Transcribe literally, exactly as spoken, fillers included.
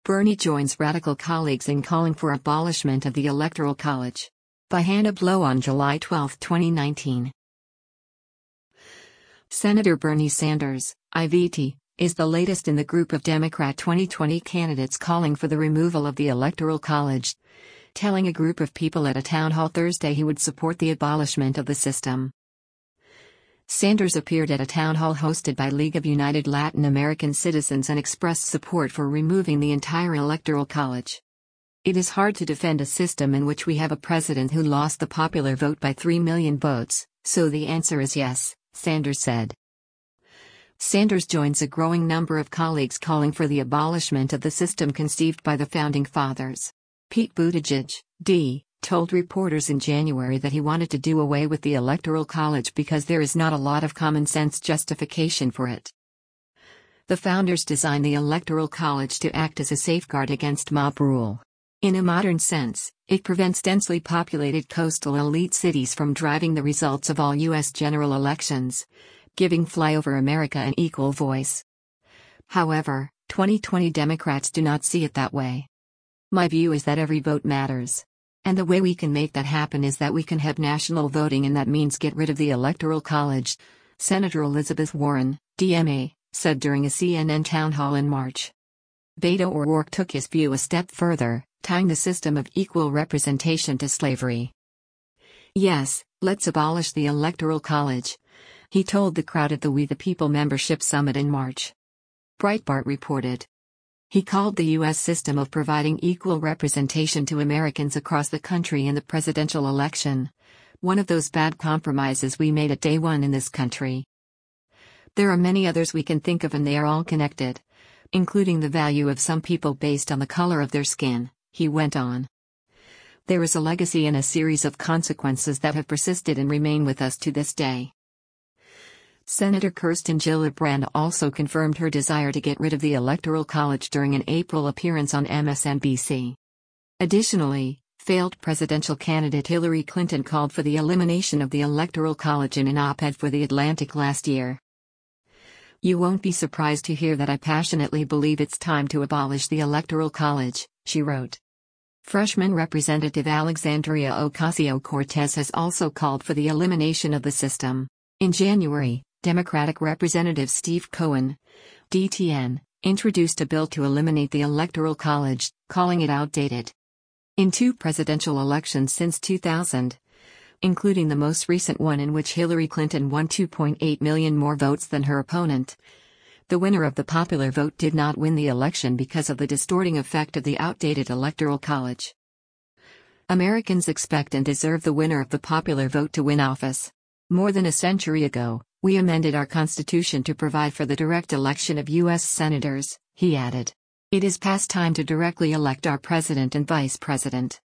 Bernie joins radical colleagues in calling for abolishment of the Electoral College. By Hannah Blow on July twelfth, twenty nineteen. Senator Bernie Sanders, I V T, is the latest in the group of Democrat twenty twenty candidates calling for the removal of the Electoral College, telling a group of people at a town hall Thursday he would support the abolishment of the system. Sanders appeared at a town hall hosted by League of United Latin American Citizens and expressed support for removing the entire Electoral College. It is hard to defend a system in which we have a president who lost the popular vote by three million votes, so the answer is yes, Sanders said. Sanders joins a growing number of colleagues calling for the abolishment of the system conceived by the Founding Fathers. Pete Buttigieg, D, told reporters in January that he wanted to do away with the Electoral College because there is not a lot of common sense justification for it. The founders designed the Electoral College to act as a safeguard against mob rule. In a modern sense, it prevents densely populated coastal elite cities from driving the results of all U S general elections, giving flyover America an equal voice. However, twenty twenty Democrats do not see it that way. My view is that every vote matters. And the way we can make that happen is that we can have national voting, and that means get rid of the Electoral College, Senator Elizabeth Warren, D M A, said during a C N N town hall in March. Beto O'Rourke took his view a step further, tying the system of equal representation to slavery. Yes, let's abolish the Electoral College, he told the crowd at the We the People membership summit in March. Breitbart reported. He called the U S system of providing equal representation to Americans across the country in the presidential election one of those bad compromises we made at day one in this country. There are many others we can think of, and they are all connected, including the value of some people based on the color of their skin, he went on. There is a legacy and a series of consequences that have persisted and remain with us to this day. Senator Kirsten Gillibrand also confirmed her desire to get rid of the Electoral College during an April appearance on M S N B C. Additionally, failed presidential candidate Hillary Clinton called for the elimination of the Electoral College in an op-ed for The Atlantic last year. You won't be surprised to hear that I passionately believe it's time to abolish the Electoral College, she wrote. Freshman Representative Alexandria Ocasio-Cortez has also called for the elimination of the system. In January, Democratic Representative Steve Cohen, D T N, introduced a bill to eliminate the Electoral College, calling it outdated. In two presidential elections since two thousand, including the most recent one in which Hillary Clinton won two point eight million more votes than her opponent, the winner of the popular vote did not win the election because of the distorting effect of the outdated Electoral College. Americans expect and deserve the winner of the popular vote to win office. More than a century ago, we amended our Constitution to provide for the direct election of U S senators, he added. It is past time to directly elect our president and vice president.